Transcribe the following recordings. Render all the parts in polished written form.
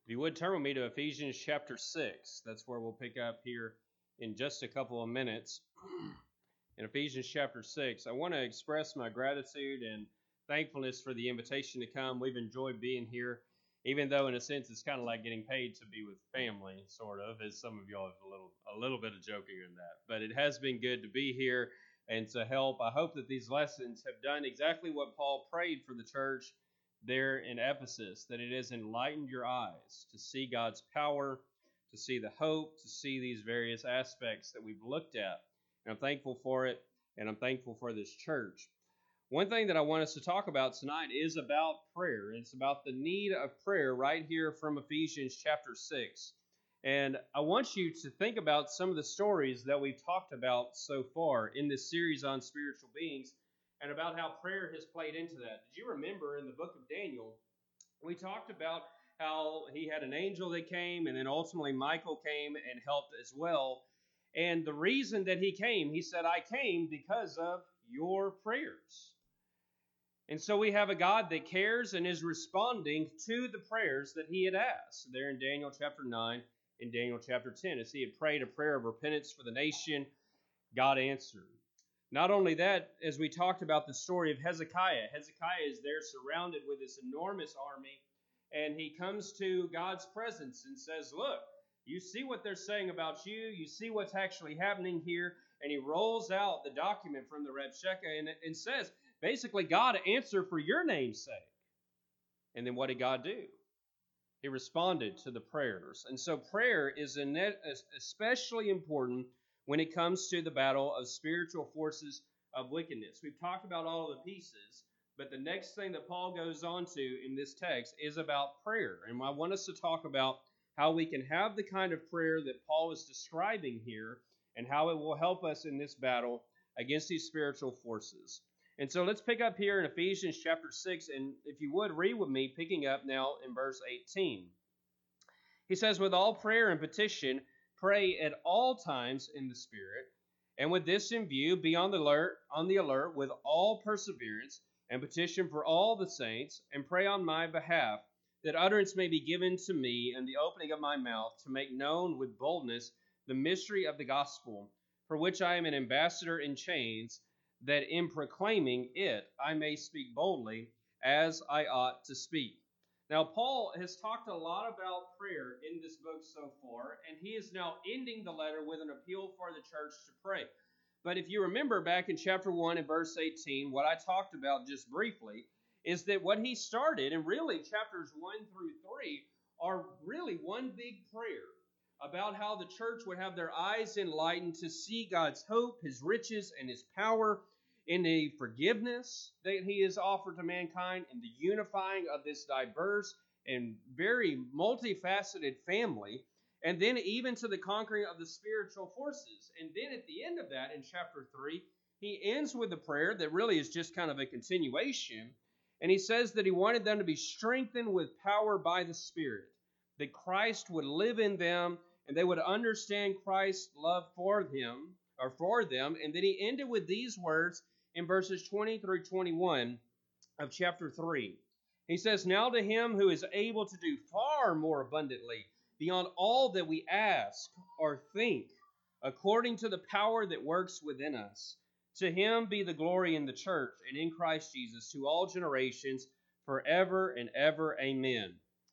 If you would turn with me to Ephesians chapter 6, that's where we'll pick up here in just a couple of minutes. In Ephesians chapter 6, I want to express my gratitude and thankfulness for the invitation to come. We've enjoyed being here, even though in a sense it's kind of like getting paid to be with family, sort of, as some of y'all have a little bit of joking in that. But it has been good to be here and to help. I hope that these lessons have done exactly what Paul prayed for the church there in Ephesus, that it has enlightened your eyes to see God's power, to see the hope, to see these various aspects that we've looked at. And I'm thankful for it, and I'm thankful for this church. One thing that I want us to talk about tonight is about prayer. It's about the need of prayer right here from Ephesians chapter 6. And I want you to think about some of the stories that we've talked about so far in this series on spiritual beings, and about how prayer has played into that. Did you remember in the book of Daniel, we talked about how he had an angel that came, and then ultimately Michael came and helped as well. And the reason that he came, he said, I came because of your prayers. And so we have a God that cares and is responding to the prayers that he had asked. There in Daniel chapter 9, in Daniel chapter 10, as he had prayed a prayer of repentance for the nation, God answered. Not only that, as we talked about the story of Hezekiah is there surrounded with this enormous army, and he comes to God's presence and says, look, you see what they're saying about you, you see what's actually happening here, and he rolls out the document from the Rabshakeh and says, basically, God, answer for your name's sake. And then what did God do? He responded to the prayers. And so prayer is especially important when it comes to the battle of spiritual forces of wickedness. We've talked about all of the pieces, but the next thing that Paul goes on to in this text is about prayer. And I want us to talk about how we can have the kind of prayer that Paul is describing here, and how it will help us in this battle against these spiritual forces. And so let's pick up here in Ephesians chapter 6, and if you would, read with me, picking up now in verse 18. He says, with all prayer and petition, pray at all times in the Spirit, and with this in view, be on the alert with all perseverance, and petition for all the saints, and pray on my behalf, that utterance may be given to me in the opening of my mouth, to make known with boldness the mystery of the gospel, for which I am an ambassador in chains, that in proclaiming it I may speak boldly, as I ought to speak. Now, Paul has talked a lot about prayer in this book so far, and he is now ending the letter with an appeal for the church to pray. But if you remember back in chapter 1 and verse 18, what I talked about just briefly is that what he started, and really chapters 1 through 3, are really one big prayer about how the church would have their eyes enlightened to see God's hope, his riches, and his power, in the forgiveness that he has offered to mankind, in the unifying of this diverse and very multifaceted family, and then even to the conquering of the spiritual forces. And then at the end of that, in chapter 3, he ends with a prayer that really is just kind of a continuation, and he says that he wanted them to be strengthened with power by the Spirit, that Christ would live in them, and they would understand Christ's love for them, and then he ended with these words in verses 20 through 21 of chapter 3. He says, now to him who is able to do far more abundantly beyond all that we ask or think, according to the power that works within us, to him be the glory in the church and in Christ Jesus to all generations, forever and ever. Amen.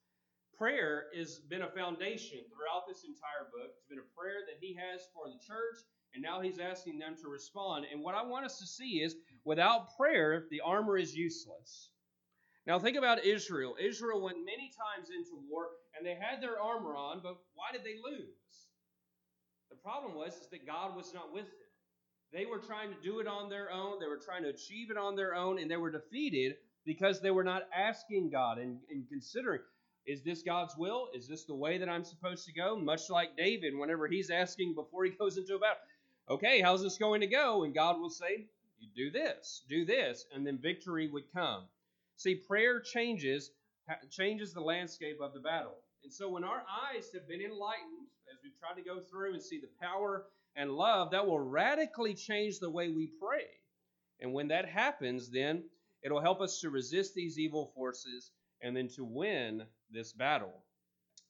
Prayer has been a foundation throughout this entire book. It's been a prayer that he has for the church, and now he's asking them to respond. And what I want us to see is, without prayer, the armor is useless. Now think about Israel. Israel went many times into war, and they had their armor on, but why did they lose? The problem was that God was not with them. They were trying to do it on their own. They were trying to achieve it on their own, and they were defeated because they were not asking God and considering, is this God's will? Is this the way that I'm supposed to go? Much like David, whenever he's asking before he goes into a battle, okay, how's this going to go? And God will say, you do this, and then victory would come. See, prayer changes the landscape of the battle. And so when our eyes have been enlightened, as we've tried to go through and see the power and love, that will radically change the way we pray. And when that happens, then it'll help us to resist these evil forces and then to win this battle.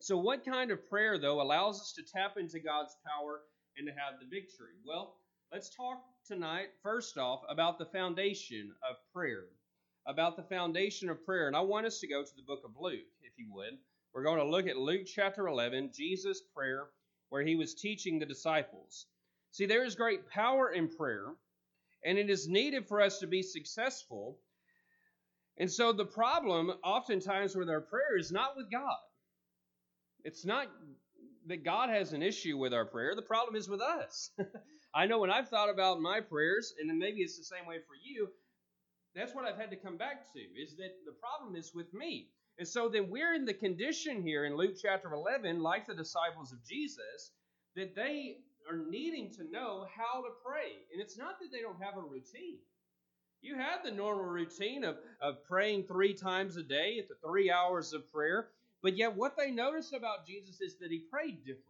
So what kind of prayer, though, allows us to tap into God's power and to have the victory? Well, let's talk tonight, first off, about the foundation of prayer. About the foundation of prayer. And I want us to go to the book of Luke, if you would. We're going to look at Luke chapter 11, Jesus' prayer, where he was teaching the disciples. See, there is great power in prayer, and it is needed for us to be successful. And so the problem oftentimes with our prayer is not with God. It's not that God has an issue with our prayer. The problem is with us. I know when I've thought about my prayers, and then maybe it's the same way for you, that's what I've had to come back to, is that the problem is with me. And so then we're in the condition here in Luke chapter 11, like the disciples of Jesus, that they are needing to know how to pray. And it's not that they don't have a routine. You have the normal routine of praying 3 times a day at the 3 hours of prayer. But yet what they noticed about Jesus is that he prayed different.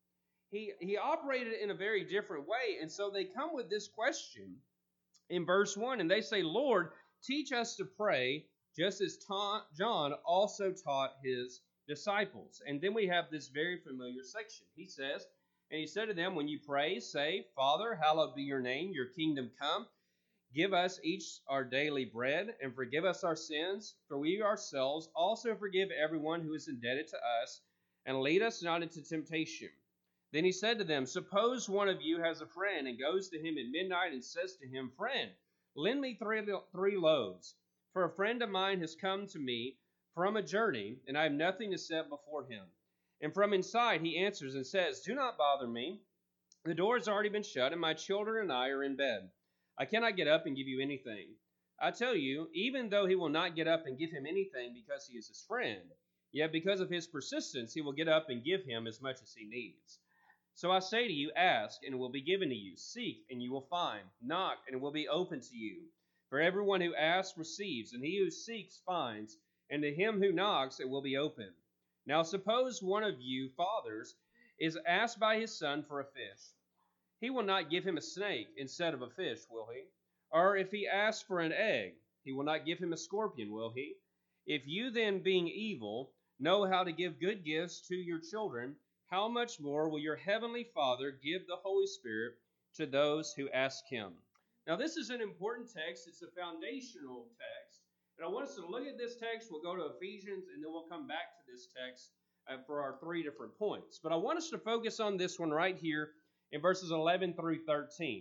He operated in a very different way. And so they come with this question in verse 1. And they say, Lord, teach us to pray just as John also taught his disciples. And then we have this very familiar section. He says, and he said to them, when you pray, say, Father, hallowed be your name, your kingdom come. Give us each our daily bread, and forgive us our sins, for we ourselves also forgive everyone who is indebted to us, and lead us not into temptation. Then he said to them, suppose one of you has a friend, and goes to him at midnight, and says to him, Friend, lend me three loaves, for a friend of mine has come to me from a journey, and I have nothing to set before him. And from inside he answers and says, Do not bother me. The door has already been shut, and my children and I are in bed. I cannot get up and give you anything. I tell you, even though he will not get up and give him anything because he is his friend, yet because of his persistence he will get up and give him as much as he needs. So I say to you, ask, and it will be given to you. Seek, and you will find. Knock, and it will be open to you. For everyone who asks receives, and he who seeks finds, and to him who knocks it will be opened. Now suppose one of you fathers is asked by his son for a fish. He will not give him a snake instead of a fish, will he? Or if he asks for an egg, he will not give him a scorpion, will he? If you then, being evil, know how to give good gifts to your children, how much more will your heavenly Father give the Holy Spirit to those who ask him? Now this is an important text. It's a foundational text. And I want us to look at this text. We'll go to Ephesians, and then we'll come back to this text for our 3 different points. But I want us to focus on this one right here in verses 11 through 13.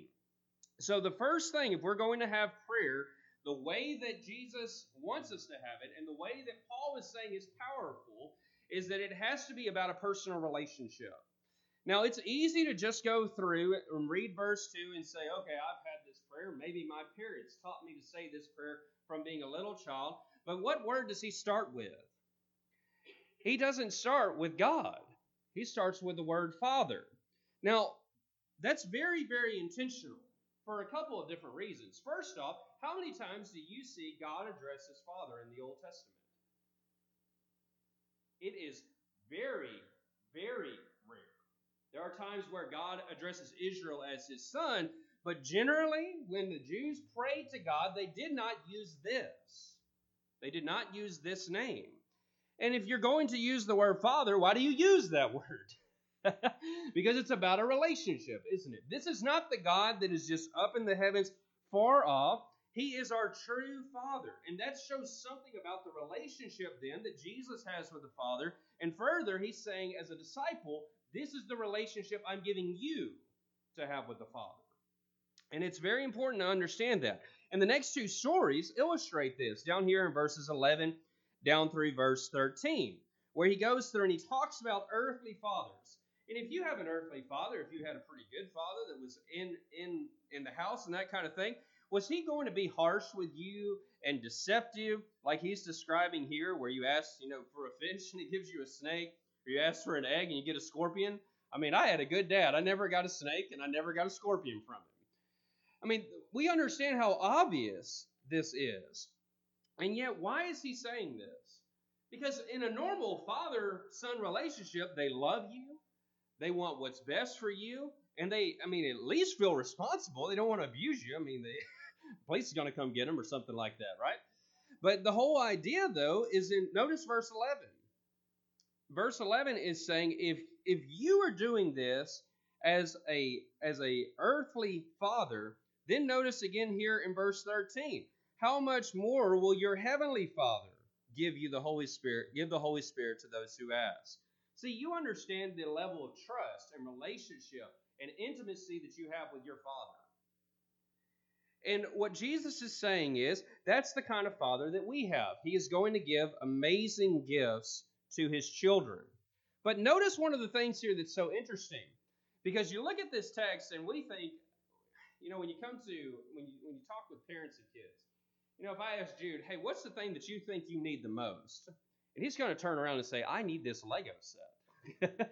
So the first thing, if we're going to have prayer, the way that Jesus wants us to have it, and the way that Paul is saying is powerful, is that it has to be about a personal relationship. Now, it's easy to just go through and read verse 2 and say, okay, I've had this prayer. Maybe my parents taught me to say this prayer from being a little child. But what word does he start with? He doesn't start with God. He starts with the word Father. Now, that's very, very intentional for a couple of different reasons. First off, how many times do you see God address his Father in the Old Testament? It is very, very rare. There are times where God addresses Israel as his son, but generally, when the Jews prayed to God, they did not use this. They did not use this name. And if you're going to use the word Father, why do you use that word? Because it's about a relationship, isn't it? This is not the God that is just up in the heavens far off. He is our true Father. And that shows something about the relationship then that Jesus has with the Father. And further, he's saying as a disciple, this is the relationship I'm giving you to have with the Father. And it's very important to understand that. And the next 2 stories illustrate this down here in verses 11 down through verse 13, where he goes through and he talks about earthly fathers. And if you have an earthly father, if you had a pretty good father that was in the house and that kind of thing, was he going to be harsh with you and deceptive like he's describing here, where you ask, for a fish and he gives you a snake, or you ask for an egg and you get a scorpion? I mean, I had a good dad. I never got a snake and I never got a scorpion from him. I mean, we understand how obvious this is. And yet, why is he saying this? Because in a normal father-son relationship, they love you. They want what's best for you, and they, at least feel responsible. They don't want to abuse you. The police is going to come get them or something like that, right? But the whole idea, though, is notice verse 11. Verse 11 is saying, if you are doing this as a earthly father, then notice again here in verse 13, how much more will your heavenly Father give you the Holy Spirit, give the Holy Spirit to those who ask? See, you understand the level of trust and relationship and intimacy that you have with your Father. And what Jesus is saying is, that's the kind of Father that we have. He is going to give amazing gifts to His children. But notice one of the things here that's so interesting, because you look at this text and we think, when you talk with parents and kids, if I ask Jude, hey, what's the thing that you think you need the most? And he's going to turn around and say, I need this Lego set.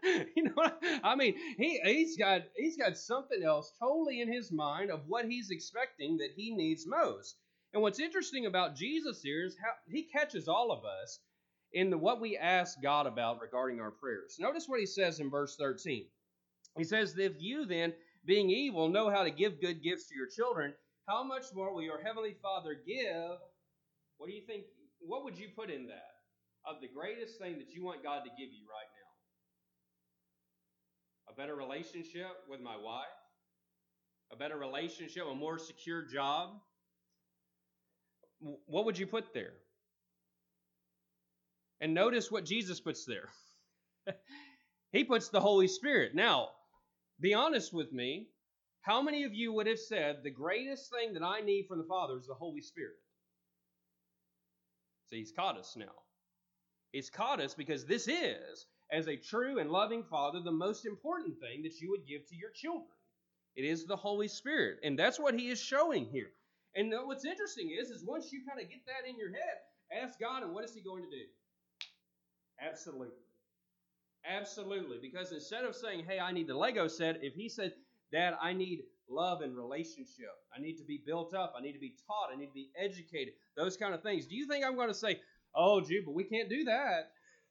He's got something else totally in his mind of what he's expecting that he needs most. And what's interesting about Jesus here is how he catches all of us in what we ask God about regarding our prayers. Notice what he says in verse 13. He says, if you then, being evil, know how to give good gifts to your children, how much more will your heavenly Father give? What do you think? What would you put in that of the greatest thing that you want God to give you right now? A better relationship with my wife? A better relationship, a more secure job? What would you put there? And notice what Jesus puts there. He puts the Holy Spirit. Now, be honest with me. How many of you would have said the greatest thing that I need from the Father is the Holy Spirit? See, he's caught us now. He's caught us because this is, as a true and loving Father, the most important thing that you would give to your children. It is the Holy Spirit. And that's what he is showing here. And what's interesting is once you kind of get that in your head, ask God, and what is he going to do? Absolutely. Absolutely. Because instead of saying, hey, I need the Lego set, if he said, Dad, I need love and relationship. I need to be built up. I need to be taught. I need to be educated. Those kind of things. Do you think I'm going to say, oh, Jude, but we can't do that?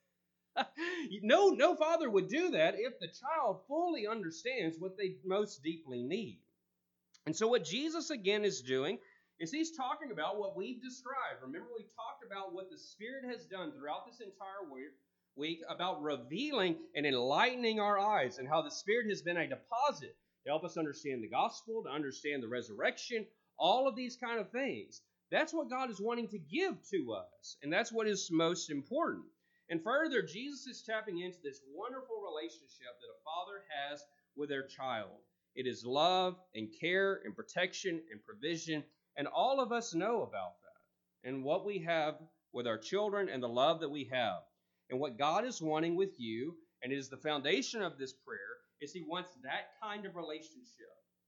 No father would do that if the child fully understands what they most deeply need. And so what Jesus, again, is doing is he's talking about what we've described. Remember, we talked about what the Spirit has done throughout this entire week about revealing and enlightening our eyes and how the Spirit has been a deposit to help us understand the gospel, to understand the resurrection, all of these kind of things. That's what God is wanting to give to us, and that's what is most important. And further, Jesus is tapping into this wonderful relationship that a father has with their child. It is love and care and protection and provision, and all of us know about that and what we have with our children and the love that we have. And what God is wanting with you, and it is the foundation of this prayer, is he wants that kind of relationship.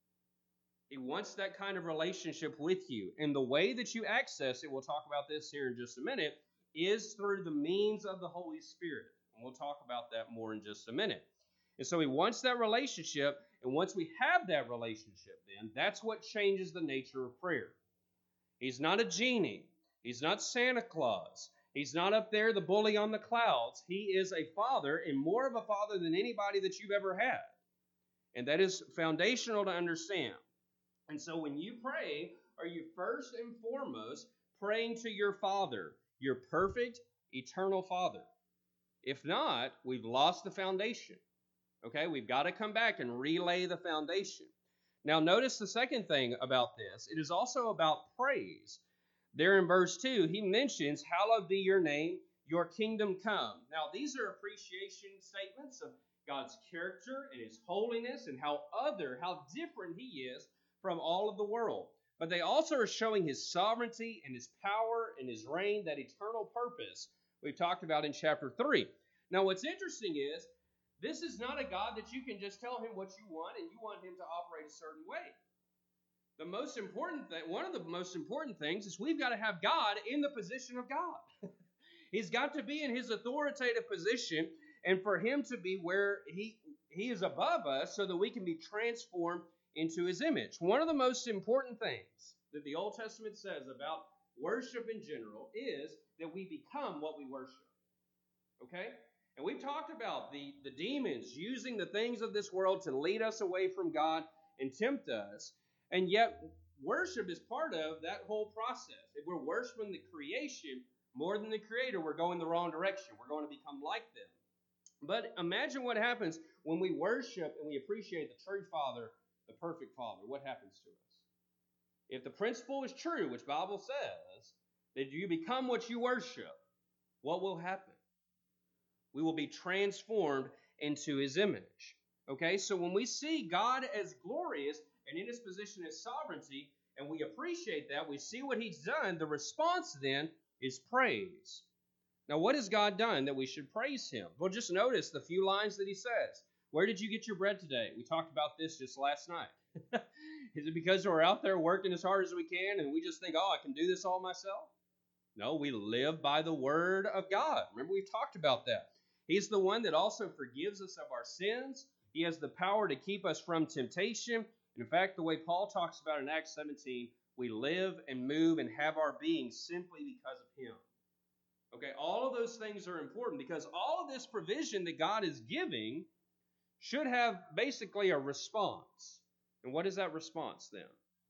He wants that kind of relationship with you. And the way that you access it, we'll talk about this here in just a minute, is through the means of the Holy Spirit. And we'll talk about that more in just a minute. And so he wants that relationship, and once we have that relationship, then that's what changes the nature of prayer. He's not a genie. He's not Santa Claus. He's not up there, the bully on the clouds. He is a father, and more of a father than anybody that you've ever had. And that is foundational to understand. And so when you pray, are you first and foremost praying to your Father, your perfect, eternal Father? If not, we've lost the foundation. Okay, we've got to come back and relay the foundation. Now notice the second thing about this. It is also about praise. There in verse 2, he mentions, hallowed be your name, your kingdom come. Now these are appreciation statements of God's character and his holiness and how different he is from all of the world. But they also are showing his sovereignty and his power and his reign, that eternal purpose we've talked about in chapter 3. Now what's interesting is, this is not a God that you can just tell him what you want and you want him to operate a certain way. The most important thing, one of the most important things is we've got to have God in the position of God. He's got to be in his authoritative position, and for him to be where he is above us so that we can be transformed into his image. One of the most important things that the Old Testament says about worship in general is that we become what we worship. Okay? And we've talked about the demons using the things of this world to lead us away from God and tempt us. And yet, worship is part of that whole process. If we're worshiping the creation, More than the Creator, we're going the wrong direction. We're going to become like them. But imagine what happens when we worship and we appreciate the true Father, the perfect Father. What happens to us? If the principle is true, which Bible says, that you become what you worship, what will happen? We will be transformed into His image. Okay, so when we see God as glorious and in His position as sovereignty, and we appreciate that, we see what He's done, the response then is praise. Now, what has God done that we should praise Him? Well, just notice the few lines that He says. Where did you get your bread today? We talked about this just last night. Is it because we're out there working as hard as we can and we just think, oh, I can do this all myself? No, we live by the Word of God. Remember, we talked about that. He's the one that also forgives us of our sins. He has the power to keep us from temptation. In fact, the way Paul talks about in Acts 17, we live and move and have our being simply because of Him. Okay, all of those things are important because all of this provision that God is giving should have basically a response. And what is that response then?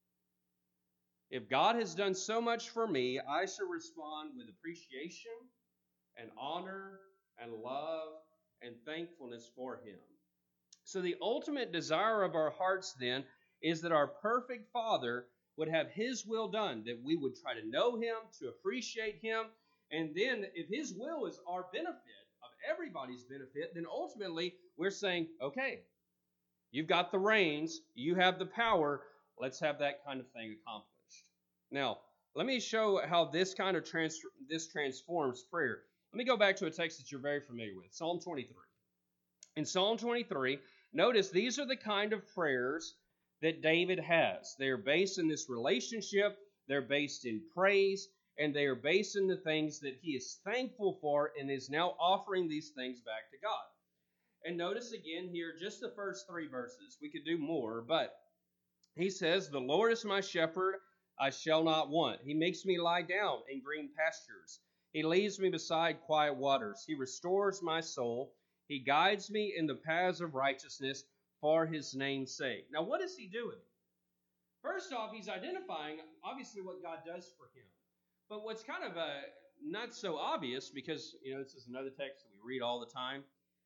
If God has done so much for me, I should respond with appreciation and honor and love and thankfulness for Him. So the ultimate desire of our hearts then is that our perfect Father would have His will done, that we would try to know Him, to appreciate Him, and then if His will is our benefit, of everybody's benefit, then ultimately we're saying, okay, you've got the reins, you have the power, let's have that kind of thing accomplished. Now, let me show how this kind of transforms prayer. Let me go back to a text that you're very familiar with, Psalm 23. In Psalm 23, notice these are the kind of prayers that David has. They're based in this relationship, they're based in praise, and they are based in the things that he is thankful for and is now offering these things back to God. And notice again here, just the first 3 verses. We could do more, but he says, "The Lord is my shepherd, I shall not want. He makes me lie down in green pastures. He leads me beside quiet waters. He restores my soul. He guides me in the paths of righteousness for His name's sake." Now, what is he doing? First off, he's identifying, obviously, what God does for him. But what's kind of not so obvious, because, this is another text that we read all the time,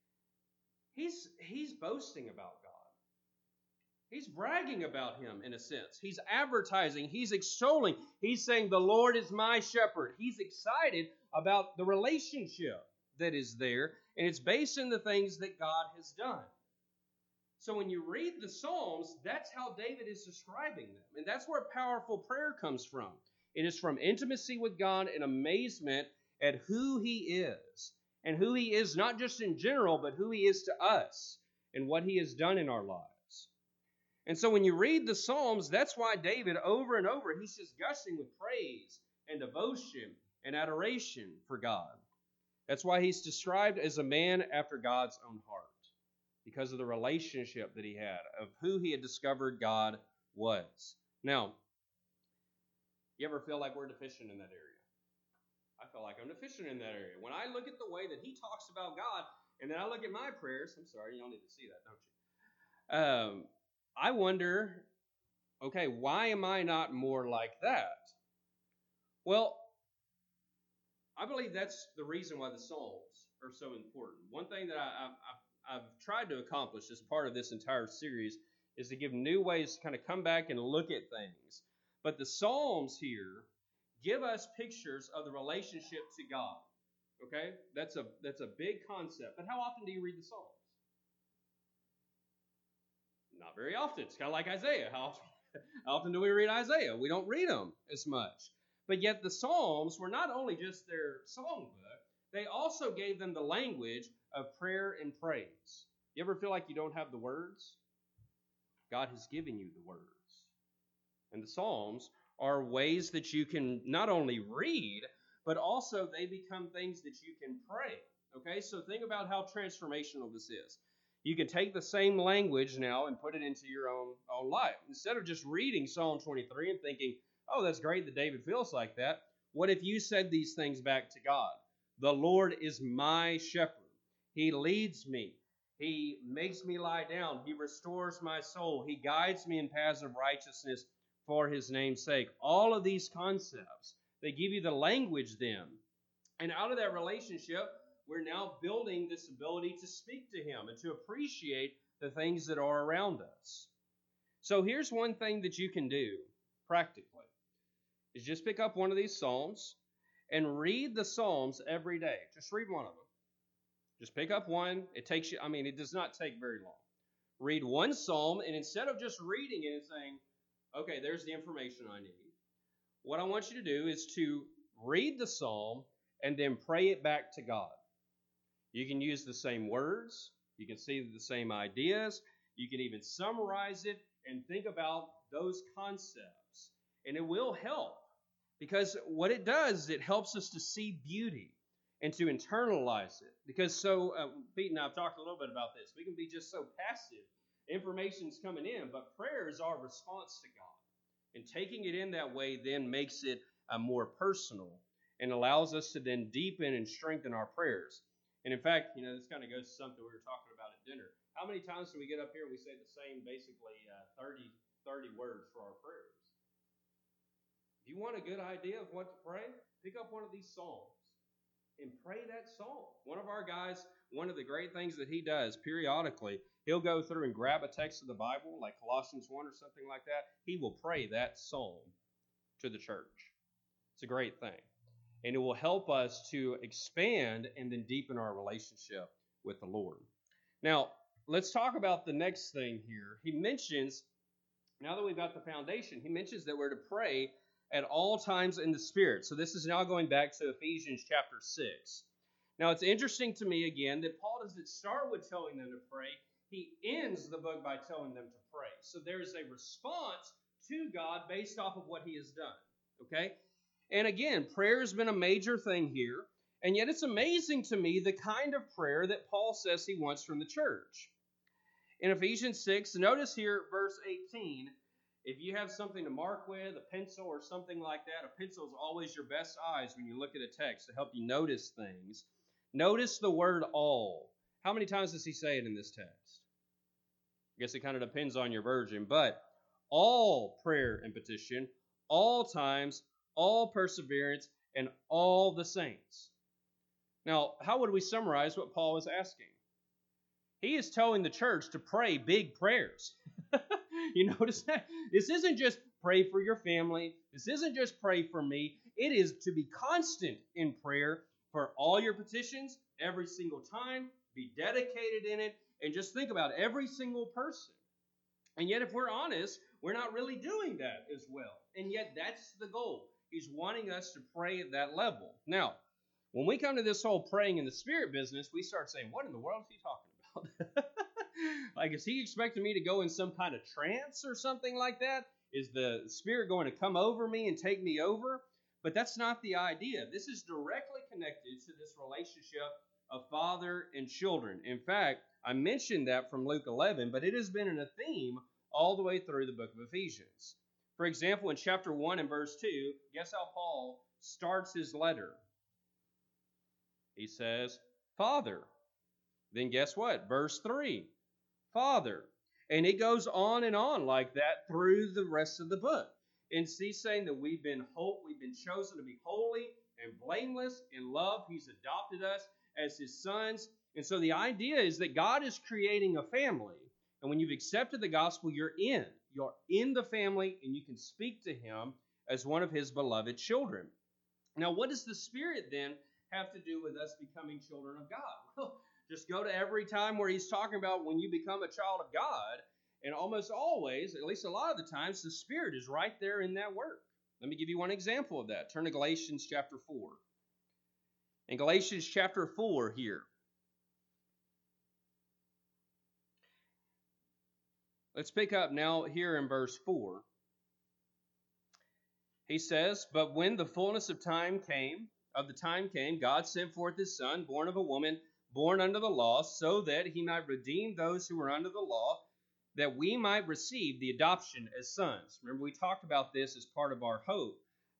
he's boasting about God. He's bragging about Him in a sense. He's advertising. He's extolling. He's saying, the Lord is my shepherd. He's excited about the relationship that is there, and it's based in the things that God has done. So when you read the Psalms, that's how David is describing them. And that's where powerful prayer comes from. It is from intimacy with God and amazement at who He is. And who He is not just in general, but who He is to us and what He has done in our lives. And so when you read the Psalms, that's why David, over and over, he's just gushing with praise and devotion and adoration for God. That's why he's described as a man after God's own heart, because of the relationship that he had, of who he had discovered God was. Now, you ever feel like we're deficient in that area? I feel like I'm deficient in that area. When I look at the way that he talks about God, and then I look at my prayers, I'm sorry, you don't need to see that, don't you? I wonder, okay, why am I not more like that? Well, I believe that's the reason why the Psalms are so important. One thing that I've tried to accomplish as part of this entire series is to give new ways to kind of come back and look at things. But the Psalms here give us pictures of the relationship to God. Okay? That's a big concept. But how often do you read the Psalms? Not very often. It's kind of like Isaiah. How often do we read Isaiah? We don't read them as much. But yet the Psalms were not only just their songbook, they also gave them the language of prayer and praise. You ever feel like you don't have the words? God has given you the words. And the Psalms are ways that you can not only read, but also they become things that you can pray. Okay, so think about how transformational this is. You can take the same language now and put it into your own life. Instead of just reading Psalm 23 and thinking, oh, that's great that David feels like that, what if you said these things back to God? The Lord is my shepherd. He leads me. He makes me lie down. He restores my soul. He guides me in paths of righteousness for His name's sake. All of these concepts, they give you the language then And out of that relationship, we're now building this ability to speak to Him and to appreciate the things that are around us. So here's one thing that you can do practically, is just pick up one of these Psalms and read the Psalms every day. Just read one of them. Just pick up one. It takes you, it does not take very long. Read one Psalm, and instead of just reading it and saying, okay, there's the information I need, what I want you to do is to read the Psalm and then pray it back to God. You can use the same words. You can see the same ideas. You can even summarize it and think about those concepts. And it will help, because what it does, it helps us to see beauty and to internalize it. Because Pete and I have talked a little bit about this. We can be just so passive. Information's coming in, but prayer is our response to God. And taking it in that way then makes it more personal and allows us to then deepen and strengthen our prayers. And in fact, this kind of goes to something we were talking about at dinner. How many times do we get up here and we say the same, basically, 30 words for our prayers? If you want a good idea of what to pray, pick up one of these Psalms and pray that psalm. One of our guys, one of the great things that he does periodically, he'll go through and grab a text of the Bible, like Colossians 1 or something like that. He will pray that psalm to the church. It's a great thing. And it will help us to expand and then deepen our relationship with the Lord. Now, let's talk about the next thing here. He mentions, now that we've got the foundation, he mentions that we're to pray at all times in the Spirit. So this is now going back to Ephesians chapter 6. Now, it's interesting to me, again, that Paul doesn't start with telling them to pray. He ends the book by telling them to pray. So there's a response to God based off of what he has done. Okay? And again, prayer has been a major thing here, and yet it's amazing to me the kind of prayer that Paul says he wants from the church. In Ephesians 6, notice here verse 18, if you have something to mark with, a pencil or something like that, a pencil is always your best eyes when you look at a text to help you notice things. Notice the word all. How many times does he say it in this text? I guess it kind of depends on your version, but all prayer and petition, all times, all perseverance, and all the saints. Now, how would we summarize what Paul is asking? He is telling the church to pray big prayers. You notice that? This isn't just pray for your family. This isn't just pray for me. It is to be constant in prayer for all your petitions, every single time, be dedicated in it, and just think about every single person. And yet, if we're honest, we're not really doing that as well. And yet, that's the goal. He's wanting us to pray at that level. Now, when we come to this whole praying in the Spirit business, we start saying, what in the world is he talking about? Like, is he expecting me to go in some kind of trance or something like that? Is the Spirit going to come over me and take me over? But that's not the idea. This is directly connected to this relationship of father and children. In fact, I mentioned that from Luke 11, but it has been in a theme all the way through the book of Ephesians. For example, in chapter 1 and verse 2, guess how Paul starts his letter? He says, Father. Then guess what? Verse 3, Father. And it goes on and on like that through the rest of the book. And he's saying that we've been chosen to be holy and blameless in love. He's adopted us as his sons. And so the idea is that God is creating a family. And when you've accepted the gospel, you're in the family, and you can speak to him as one of his beloved children. Now, what does the Spirit then have to do with us becoming children of God? Well, just go to every time where he's talking about when you become a child of God, and almost always, at least a lot of the times, the Spirit is right there in that word. Let me give you one example of that. Turn to Galatians chapter 4. In Galatians chapter 4 here, let's pick up now here in verse 4. He says, But when the fullness of the time came, God sent forth his Son, born of a woman, born under the law, so that he might redeem those who were under the law, that we might receive the adoption as sons. Remember, we talked about this as part of our hope,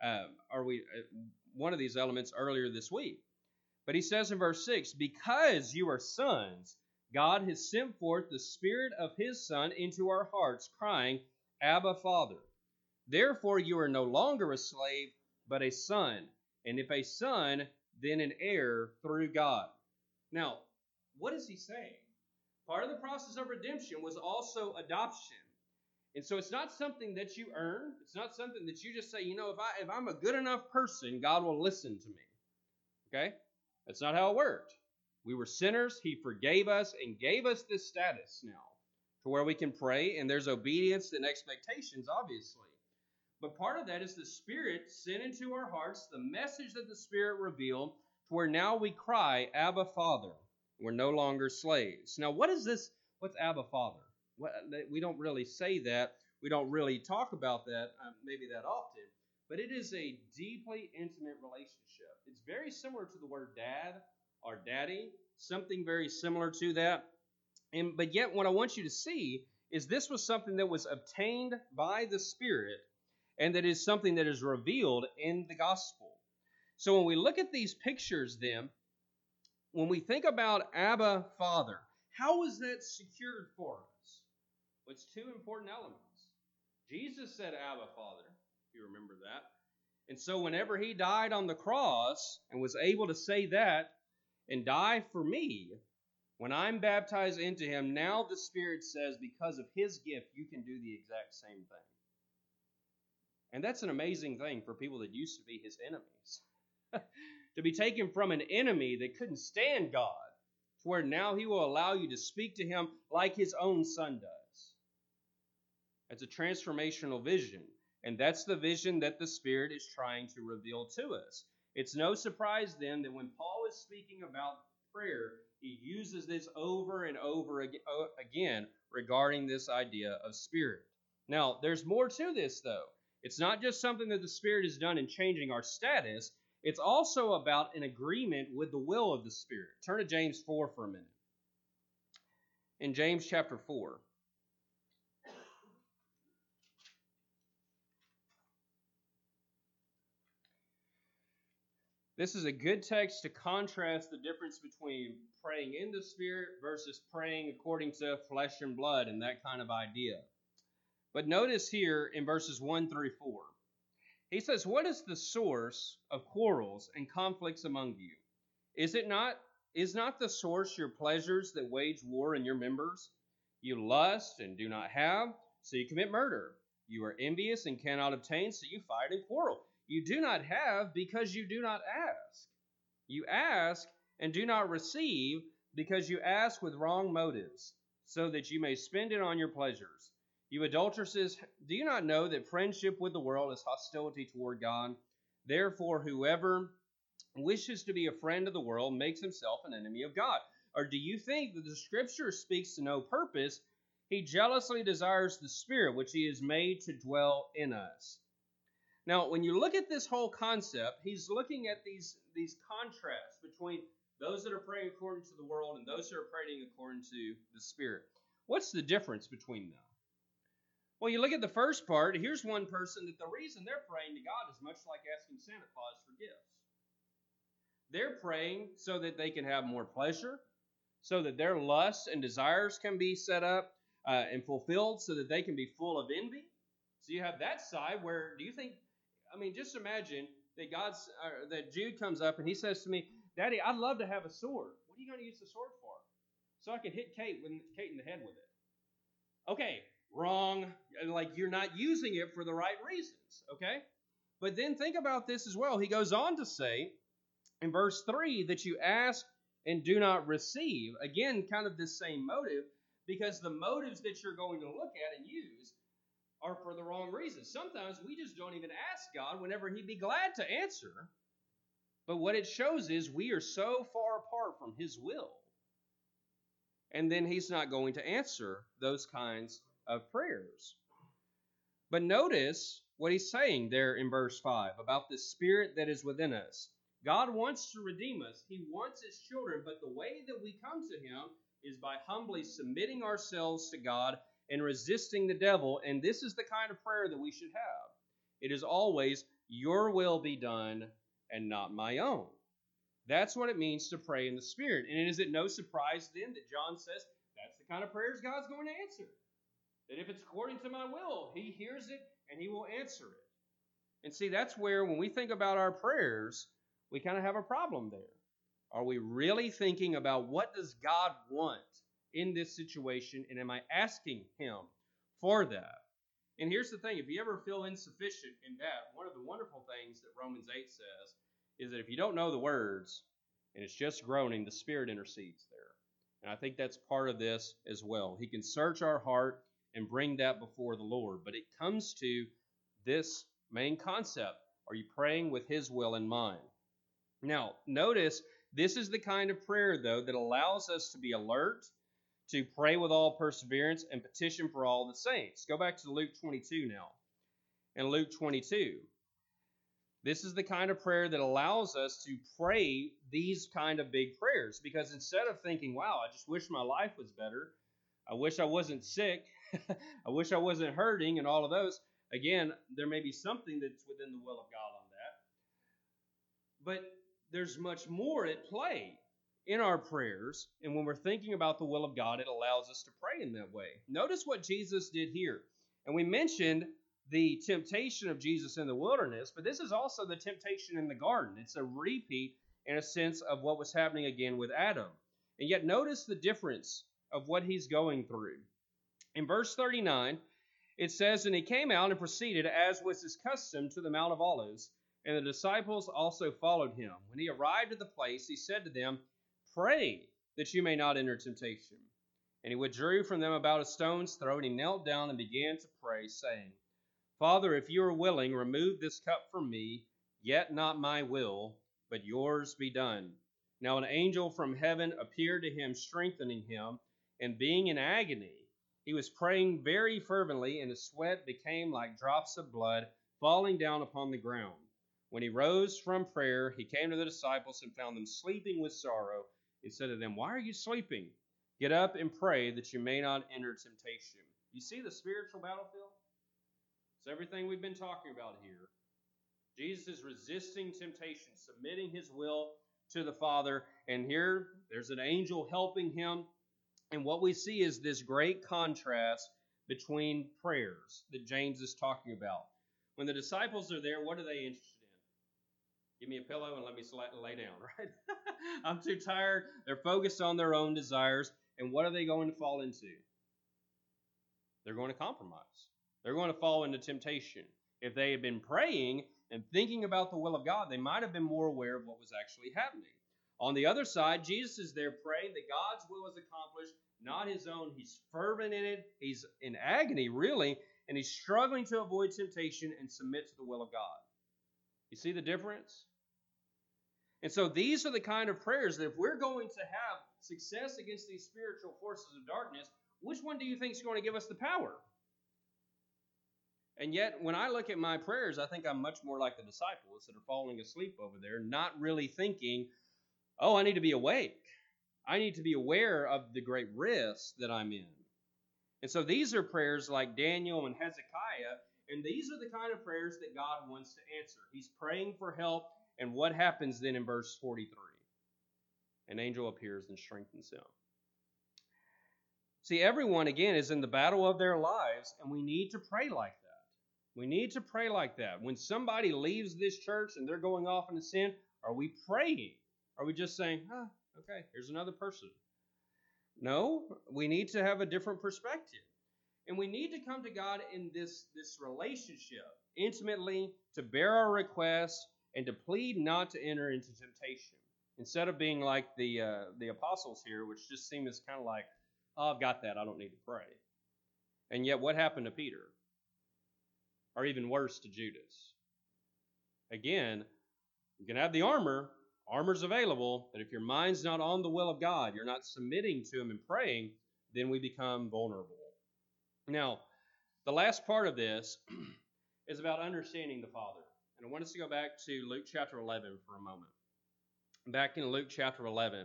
one of these elements earlier this week. But he says in verse 6, Because you are sons, God has sent forth the Spirit of his Son into our hearts, crying, Abba, Father. Therefore you are no longer a slave, but a son. And if a son, then an heir through God. Now, what is he saying? Part of the process of redemption was also adoption. And so it's not something that you earn. It's not something that you just say, if I'm a good enough person, God will listen to me. Okay? That's not how it worked. We were sinners. He forgave us and gave us this status now to where we can pray, and there's obedience and expectations, obviously. But part of that is the Spirit sent into our hearts, the message that the Spirit revealed, to where now we cry, Abba, Father. We're no longer slaves. Now, what is this? What's Abba, Father? We don't really say that. We don't really talk about that maybe that often. But it is a deeply intimate relationship. It's very similar to the word dad or daddy, something very similar to that. But yet what I want you to see is this was something that was obtained by the Spirit, and that is something that is revealed in the gospel. So when we look at these pictures then, when we think about Abba, Father, how is that secured for us? Well, it's two important elements. Jesus said Abba, Father, if you remember that. And so whenever he died on the cross and was able to say that and die for me, when I'm baptized into him, now the Spirit says because of his gift, you can do the exact same thing. And that's an amazing thing for people that used to be his enemies. To be taken from an enemy that couldn't stand God, to where now he will allow you to speak to him like his own son does. It's a transformational vision. And that's the vision that the Spirit is trying to reveal to us. It's no surprise then that when Paul is speaking about prayer, he uses this over and over again regarding this idea of Spirit. Now, there's more to this, though. It's not just something that the Spirit has done in changing our status. It's also about an agreement with the will of the Spirit. Turn to James 4 for a minute. In James chapter 4. This is a good text to contrast the difference between praying in the Spirit versus praying according to flesh and blood and that kind of idea. But notice here in verses 1 through 4, he says, "What is the source of quarrels and conflicts among you? Is not the source your pleasures that wage war in your members? You lust and do not have, so you commit murder. You are envious and cannot obtain, so you fight and quarrel. You do not have because you do not ask. You ask and do not receive because you ask with wrong motives, so that you may spend it on your pleasures. You adulteresses, do you not know that friendship with the world is hostility toward God? Therefore, whoever wishes to be a friend of the world makes himself an enemy of God. Or do you think that the Scripture speaks to no purpose? He jealously desires the Spirit, which he has made to dwell in us." Now, when you look at this whole concept, he's looking at these contrasts between those that are praying according to the world and those that are praying according to the Spirit. What's the difference between them? Well, you look at the first part, here's one person that the reason they're praying to God is much like asking Santa Claus for gifts. They're praying so that they can have more pleasure, so that their lusts and desires can be set up and fulfilled, so that they can be full of envy. So you have that side where, do you think, just imagine that that Jude comes up and he says to me, "Daddy, I'd love to have a sword. What are you going to use the sword for?" "So I can hit Kate in the head with it." Okay, wrong. Like, you're not using it for the right reasons, okay? But then think about this as well. He goes on to say in verse 3 that you ask and do not receive. Again, kind of this same motive, because the motives that you're going to look at and use are for the wrong reasons. Sometimes we just don't even ask God whenever he'd be glad to answer. But what it shows is we are so far apart from his will. And then he's not going to answer those kinds of prayers. But notice what he's saying there in verse 5 about the Spirit that is within us. God wants to redeem us. He wants his children, but the way that we come to him is by humbly submitting ourselves to God and resisting the devil. And this is the kind of prayer that we should have. It is always, your will be done and not my own. That's what it means to pray in the Spirit. And is it no surprise then that John says that's the kind of prayers God's going to answer? That if it's according to my will, he hears it and he will answer it. And see, that's where when we think about our prayers, we kind of have a problem there. Are we really thinking about what does God want in this situation, and am I asking Him for that? And here's the thing, if you ever feel insufficient in that, one of the wonderful things that Romans 8 says is that if you don't know the words, and it's just groaning, the Spirit intercedes there. And I think that's part of this as well. He can search our heart and bring that before the Lord. But it comes to this main concept. Are you praying with His will in mind? Now, notice, this is the kind of prayer, though, that allows us to be alert, to pray with all perseverance, and petition for all the saints. Go back to Luke 22 now. In Luke 22, this is the kind of prayer that allows us to pray these kind of big prayers. Because instead of thinking, wow, I just wish my life was better, I wish I wasn't sick, I wish I wasn't hurting, and all of those, again, there may be something that's within the will of God on that. But there's much more at play in our prayers, and when we're thinking about the will of God, it allows us to pray in that way. Notice what Jesus did here. And we mentioned the temptation of Jesus in the wilderness, but this is also the temptation in the garden. It's a repeat, in a sense, of what was happening again with Adam. And yet notice the difference of what he's going through. In verse 39, it says, "And he came out and proceeded, as was his custom, to the Mount of Olives, and the disciples also followed him. When he arrived at the place, he said to them, 'Pray that you may not enter temptation.' And he withdrew from them about a stone's throw, and he knelt down and began to pray, saying, 'Father, if you are willing, remove this cup from me, yet not my will, but yours be done.' Now an angel from heaven appeared to him, strengthening him, and being in agony, he was praying very fervently, and his sweat became like drops of blood falling down upon the ground. When he rose from prayer, he came to the disciples and found them sleeping with sorrow. He said to them, 'Why are you sleeping? Get up and pray that you may not enter temptation.'" You see the spiritual battlefield? It's everything we've been talking about here. Jesus is resisting temptation, submitting his will to the Father, and here there's an angel helping him. And what we see is this great contrast between prayers that James is talking about. When the disciples are there, what are they interested in? Give me a pillow and let me lay down, right? I'm too tired. They're focused on their own desires. And what are they going to fall into? They're going to compromise. They're going to fall into temptation. If they had been praying and thinking about the will of God, they might have been more aware of what was actually happening. On the other side, Jesus is there praying that God's will is accomplished, not his own. He's fervent in it. He's in agony, really, and he's struggling to avoid temptation and submit to the will of God. You see the difference? And so these are the kind of prayers that if we're going to have success against these spiritual forces of darkness, which one do you think is going to give us the power? And yet, when I look at my prayers, I think I'm much more like the disciples that are falling asleep over there, not really thinking, oh, I need to be awake. I need to be aware of the great risk that I'm in. And so these are prayers like Daniel and Hezekiah, and these are the kind of prayers that God wants to answer. He's praying for help, and what happens then in verse 43? An angel appears and strengthens him. See, everyone, again, is in the battle of their lives, and we need to pray like that. We need to pray like that. When somebody leaves this church and they're going off into sin, are we praying? Are we just saying, okay, here's another person? No, we need to have a different perspective. And we need to come to God in this relationship, intimately, to bear our requests, and to plead not to enter into temptation. Instead of being like the apostles here, which just seem as kind of like, oh, I've got that, I don't need to pray. And yet, what happened to Peter? Or even worse, to Judas? Again, you can have the armor. Armor's available, but if your mind's not on the will of God, you're not submitting to him and praying, then we become vulnerable. Now, the last part of this is about understanding the Father. And I want us to go back to Luke chapter 11 for a moment. Back in Luke chapter 11.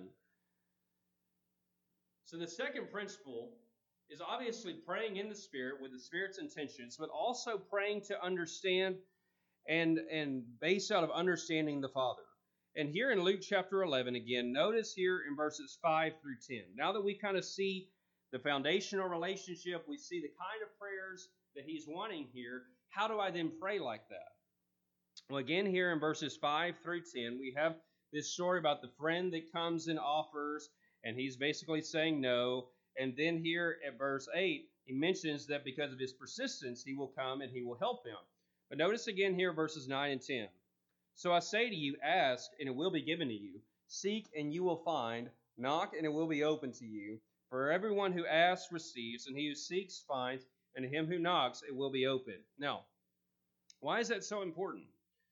So the second principle is obviously praying in the Spirit with the Spirit's intentions, but also praying to understand and base out of understanding the Father. And here in Luke chapter 11, again, notice here in verses 5 through 10. Now that we kind of see the foundational relationship, we see the kind of prayers that he's wanting here, how do I then pray like that? Well, again, here in verses 5 through 10, we have this story about the friend that comes and offers, and he's basically saying no. And then here at verse 8, he mentions that because of his persistence, he will come and he will help him. But notice again here, verses 9 and 10. So I say to you, ask, and it will be given to you. Seek, and you will find. Knock, and it will be open to you. For everyone who asks receives, and he who seeks finds, and to him who knocks it will be open. Now, why is that so important?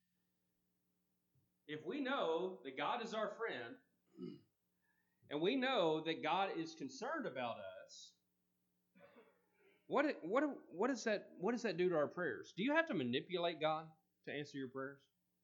If we know that God is our friend, and we know that God is concerned about us, what does that do to our prayers? Do you have to manipulate God to answer your prayers?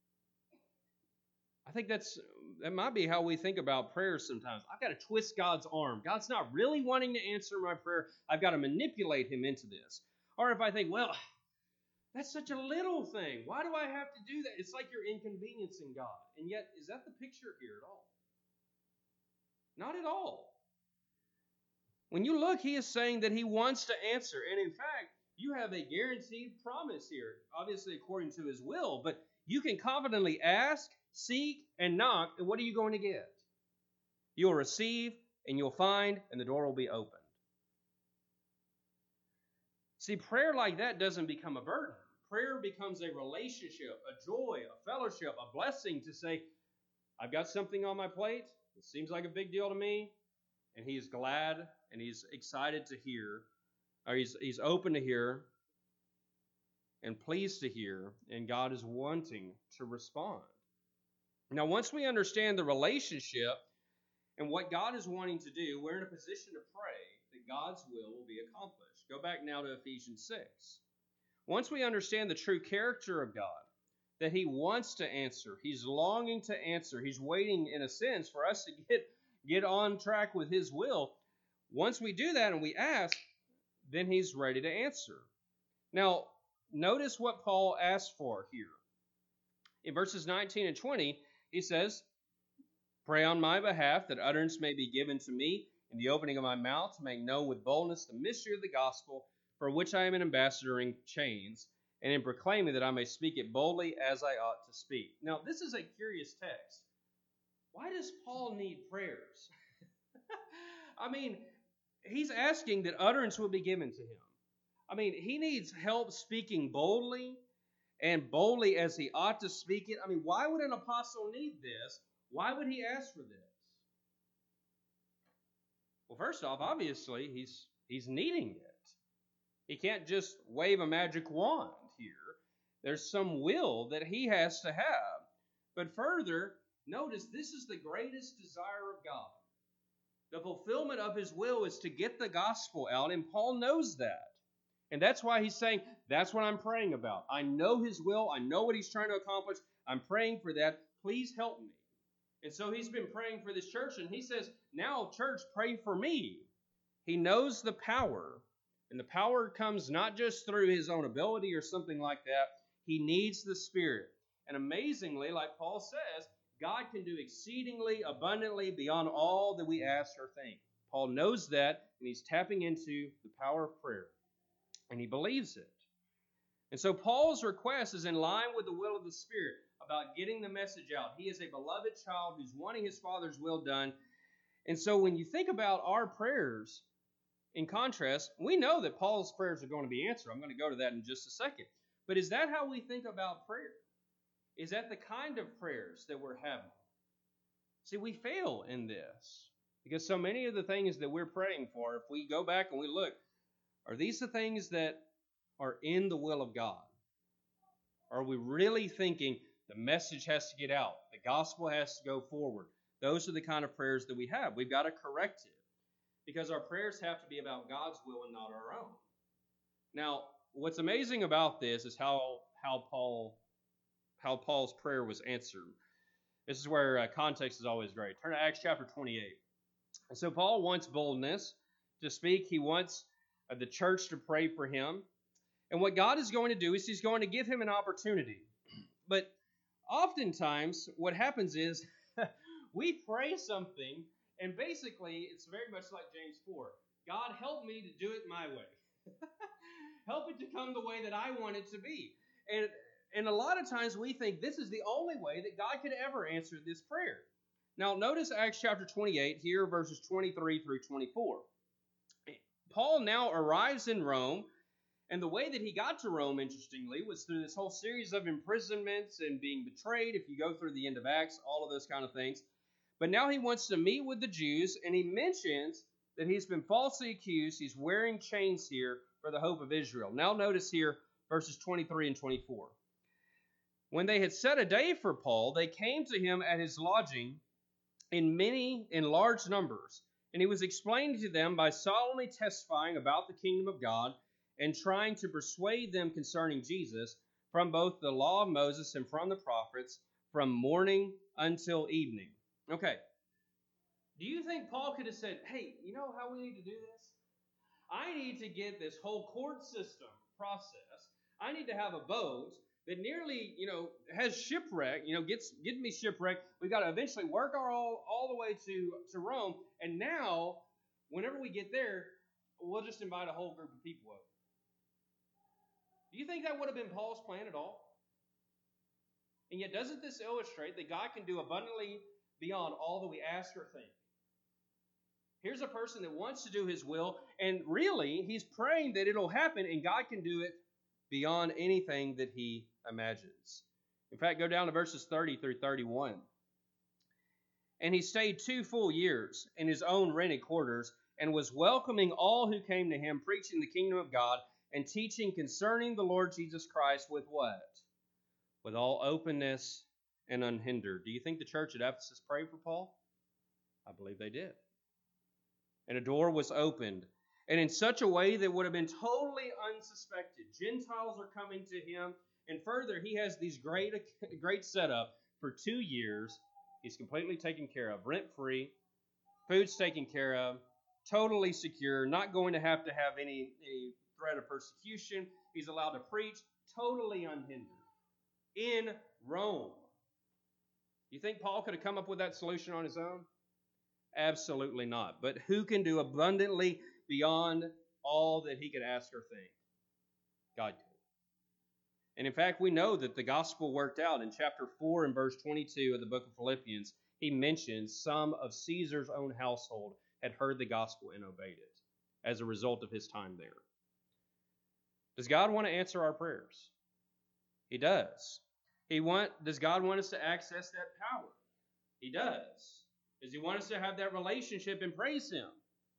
I think that might be how we think about prayers sometimes. I've got to twist God's arm. God's not really wanting to answer my prayer. I've got to manipulate him into this. Or if I think, well, that's such a little thing. Why do I have to do that? It's like you're inconveniencing God. And yet, is that the picture here at all? Not at all. When you look, he is saying that he wants to answer. And in fact, you have a guaranteed promise here, obviously according to his will. But you can confidently ask, seek, and knock, and what are you going to get? You'll receive, and you'll find, and the door will be opened. See, prayer like that doesn't become a burden. Prayer becomes a relationship, a joy, a fellowship, a blessing to say, I've got something on my plate. It seems like a big deal to me. And he's glad and he's excited to hear, or he's open to hear and pleased to hear, and God is wanting to respond. Now, once we understand the relationship and what God is wanting to do, we're in a position to pray that God's will be accomplished. Go back now to Ephesians 6. Once we understand the true character of God, that he wants to answer, he's longing to answer, he's waiting in a sense for us to get on track with his will. Once we do that and we ask, then he's ready to answer. Now, notice what Paul asks for here. In verses 19 and 20, he says, pray on my behalf that utterance may be given to me in the opening of my mouth to make known with boldness the mystery of the gospel, for which I am an ambassador in chains, and in proclaiming that I may speak it boldly as I ought to speak. Now, this is a curious text. Why does Paul need prayers? I mean, he's asking that utterance will be given to him. I mean, he needs help speaking boldly, and boldly as he ought to speak it. I mean, why would an apostle need this? Why would he ask for this? Well, first off, obviously, he's needing it. He can't just wave a magic wand here. There's some will that he has to have. But further, notice this is the greatest desire of God. The fulfillment of his will is to get the gospel out, and Paul knows that. And that's why he's saying, that's what I'm praying about. I know his will. I know what he's trying to accomplish. I'm praying for that. Please help me. And so he's been praying for this church, and he says, now, church, pray for me. He knows the power, and the power comes not just through his own ability or something like that. He needs the Spirit. And amazingly, like Paul says, God can do exceedingly abundantly beyond all that we ask or think. Paul knows that, and he's tapping into the power of prayer, and he believes it. And so Paul's request is in line with the will of the Spirit about getting the message out. He is a beloved child who's wanting his Father's will done. And so when you think about our prayers, in contrast, we know that Paul's prayers are going to be answered. I'm going to go to that in just a second. But is that how we think about prayer? Is that the kind of prayers that we're having? See, we fail in this because so many of the things that we're praying for, if we go back and we look, are these the things that are in the will of God? Are we really thinking the message has to get out? The gospel has to go forward. Those are the kind of prayers that we have. We've got to correct it because our prayers have to be about God's will and not our own. Now, what's amazing about this is how Paul's prayer was answered. This is where context is always great. Turn to Acts chapter 28. And so Paul wants boldness to speak. He wants the church to pray for him. And what God is going to do is he's going to give him an opportunity. But oftentimes what happens is we pray something, and basically it's very much like James 4. God, help me to do it my way. Help it to come the way that I want it to be. And And a lot of times we think this is the only way that God could ever answer this prayer. Now, notice Acts chapter 28 here, verses 23 through 24. Paul now arrives in Rome, and the way that he got to Rome, interestingly, was through this whole series of imprisonments and being betrayed. If you go through the end of Acts, all of those kind of things. But now he wants to meet with the Jews, and he mentions that he's been falsely accused. He's wearing chains here for the hope of Israel. Now notice here verses 23 and 24. When they had set a day for Paul, they came to him at his lodging in large numbers. And he was explaining to them by solemnly testifying about the kingdom of God and trying to persuade them concerning Jesus from both the law of Moses and from the prophets, from morning until evening. Okay. Do you think Paul could have said, hey, you know how we need to do this? I need to get this whole court system process. I need to have a boat that nearly, has shipwreck, getting me shipwrecked. We've got to eventually work all the way to Rome. And now, whenever we get there, we'll just invite a whole group of people over. Do you think that would have been Paul's plan at all? And yet, doesn't this illustrate that God can do abundantly beyond all that we ask or think? Here's a person that wants to do his will, and really, he's praying that it'll happen, and God can do it beyond anything that he imagines. In fact, go down to verses 30 through 31. And he stayed 2 full years in his own rented quarters, and was welcoming all who came to him, preaching the kingdom of God, and teaching concerning the Lord Jesus Christ with what? With all openness and unhindered. Do you think the church at Ephesus prayed for Paul? I believe they did. And a door was opened, and in such a way that would have been totally unsuspected. Gentiles are coming to him, and further, he has these great setup for 2 years. He's completely taken care of, rent-free, food's taken care of, totally secure, not going to have any threat of persecution. He's allowed to preach totally unhindered in Rome. You think Paul could have come up with that solution on his own? Absolutely not. But who can do abundantly beyond all that he could ask or think? God could. And in fact, we know that the gospel worked out. In chapter 4 and verse 22 of the book of Philippians, he mentions some of Caesar's own household had heard the gospel and obeyed it as a result of his time there. Does God want to answer our prayers? He does. Does God want us to access that power? He does. Does he want us to have that relationship and praise him?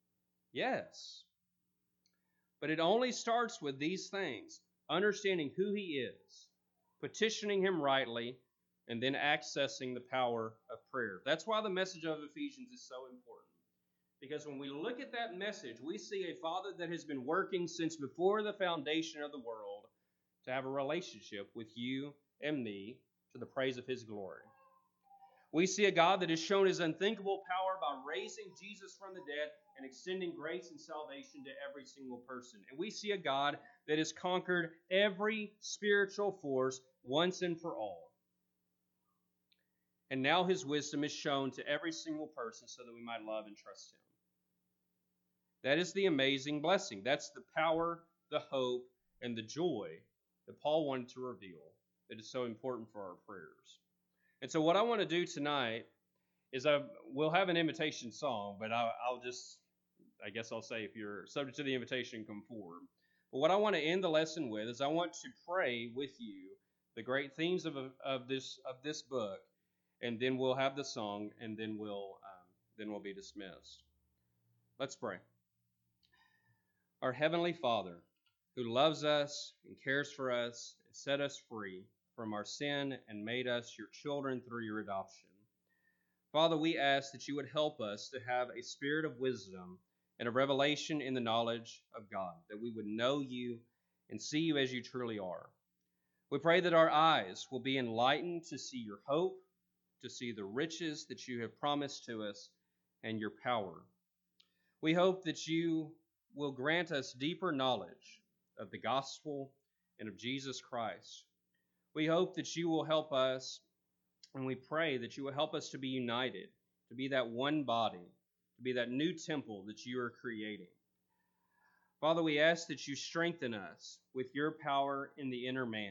Yes. But it only starts with these things: understanding who he is, petitioning him rightly, and then accessing the power of prayer. That's why the message of Ephesians is so important. Because when we look at that message, we see a Father that has been working since before the foundation of the world to have a relationship with you and me to the praise of his glory. We see a God that has shown his unthinkable power by raising Jesus from the dead and extending grace and salvation to every single person. And we see a God that has conquered every spiritual force once and for all. And now his wisdom is shown to every single person so that we might love and trust him. That is the amazing blessing. That's the power, the hope, and the joy that Paul wanted to reveal that is so important for our prayers. And so what I want to do tonight is we'll have an invitation song, but I guess I'll say if you're subject to the invitation, come forward. But what I want to end the lesson with is I want to pray with you the great themes of this book, and then we'll have the song, and then we'll be dismissed. Let's pray. Our Heavenly Father, who loves us and cares for us and set us free from our sin and made us your children through your adoption. Father, we ask that you would help us to have a spirit of wisdom and a revelation in the knowledge of God, that we would know you and see you as you truly are. We pray that our eyes will be enlightened to see your hope, to see the riches that you have promised to us, and your power. We hope that you will grant us deeper knowledge of the gospel and of Jesus Christ. We hope that you will help us, and we pray that you will help us to be united, to be that one body, to be that new temple that you are creating. Father, we ask that you strengthen us with your power in the inner man,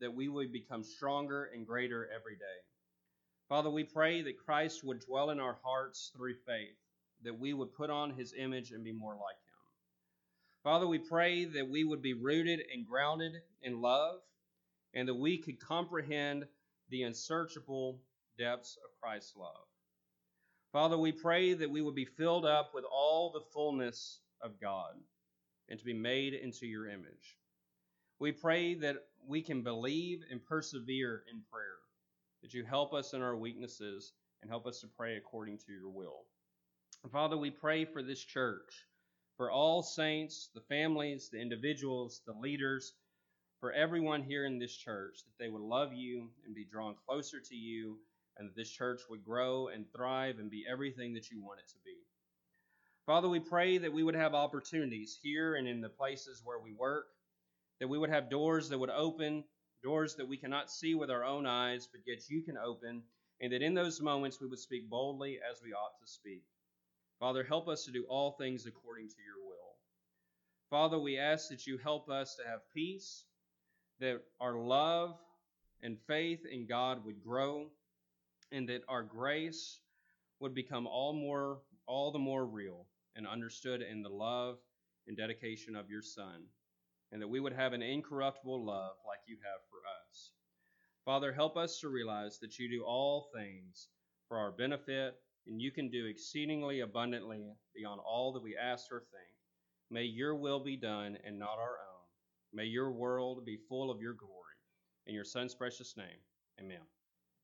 that we would become stronger and greater every day. Father, we pray that Christ would dwell in our hearts through faith, that we would put on his image and be more like him. Father, we pray that we would be rooted and grounded in love, and that we could comprehend the unsearchable depths of Christ's love. Father, we pray that we would be filled up with all the fullness of God and to be made into your image. We pray that we can believe and persevere in prayer, that you help us in our weaknesses and help us to pray according to your will. Father, we pray for this church, for all saints, the families, the individuals, the leaders, for everyone here in this church, that they would love you and be drawn closer to you, and that this church would grow and thrive and be everything that you want it to be. Father, we pray that we would have opportunities here and in the places where we work, that we would have doors that would open, doors that we cannot see with our own eyes, but yet you can open, and that in those moments we would speak boldly as we ought to speak. Father, help us to do all things according to your will. Father, we ask that you help us to have peace, that our love and faith in God would grow, and that our grace would become all the more real and understood in the love and dedication of your Son, and that we would have an incorruptible love like you have for us. Father, help us to realize that you do all things for our benefit, and you can do exceedingly abundantly beyond all that we ask or think. May your will be done and not our own. May your world be full of your glory. In your Son's precious name, amen.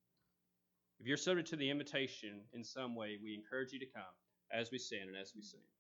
If you're subject to the invitation in some way, we encourage you to come as we stand and as we sing.